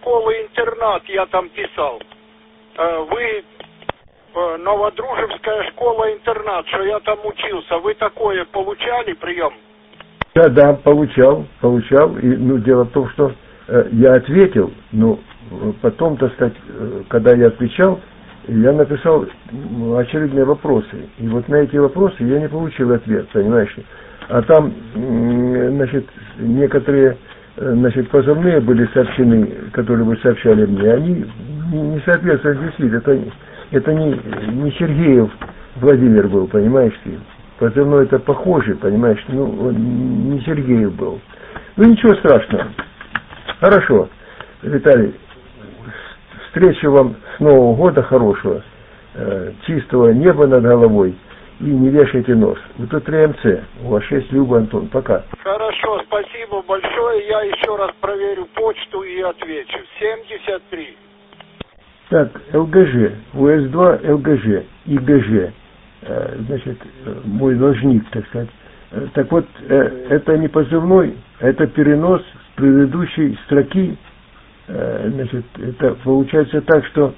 школа-интернат, я там писал. Вы Новодружевская школа-интернат, что я там учился, вы такое получали прием? Да, получал. И, дело в том, что я ответил, но потом, так сказать, когда я отвечал, я написал очередные вопросы. И вот на эти вопросы я не получил ответ, понимаешь? А там, некоторые, позывные были сообщены, которые вы сообщали мне, они не соответствуют действительно. Это не Сергеев Владимир был, понимаешь ты? Позывной это похожий, понимаешь? Он не Сергеев был. Ничего страшного. Хорошо, Виталий, встречи вам с Нового года хорошего, чистого неба над головой, и не вешайте нос. Вы тут 3МЦ, у вас 6, Люба, Антон, пока. Хорошо, спасибо большое, я еще раз проверю почту и отвечу. 73. Так, ЛГЖ, УС-2, ЛГЖ, ИГЖ, мой должник, так сказать. Так вот, это не позывной, это перенос с предыдущей строки. Это получается так, что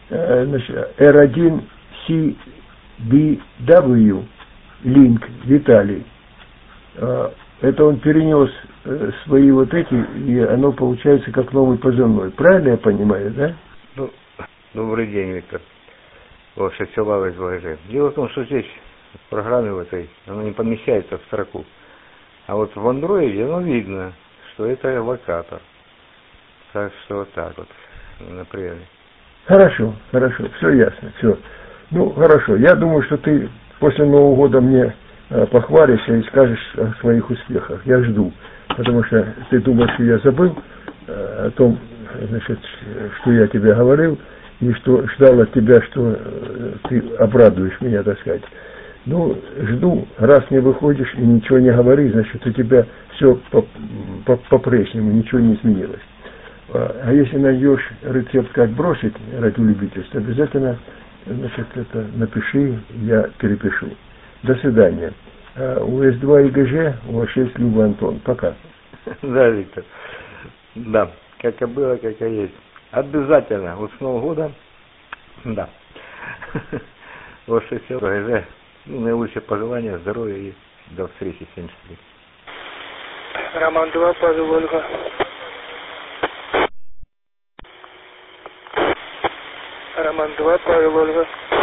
R1CBW, Линк, Виталий, это он перенес свои вот эти, и оно получается как новый позывной. Правильно я понимаю, да? Добрый день, Виктор. Шестилавый ВГЖ. Дело в том, что здесь, в программе в этой, оно не помещается в строку. А вот в андроиде оно видно, что это локатор. Так что вот так вот, например. Хорошо, все ясно, все. Хорошо, я думаю, что ты после Нового года мне похвалишься и скажешь о своих успехах. Я жду, потому что ты думаешь, что я забыл о том, что я тебе говорил, и что ждал от тебя, что ты обрадуешь меня, так сказать. Жду, раз не выходишь и ничего не говоришь, значит, у тебя все по-прежнему, ничего не изменилось. А если найдешь рецепт, как бросить радиолюбительство, обязательно, это напиши, я перепишу. До свидания. УС-2 ИГЖ, УА-6 Люба, Антон. Пока. Да, Виктор. Да, как и было, как и есть. Обязательно. Вот с Нового года, да. УА-6 ИГЖ. Наилучшие пожелания, здоровья и до встречи. 73. Роман 2, Павел, Ольга. Роман 2, Павел, Ольга.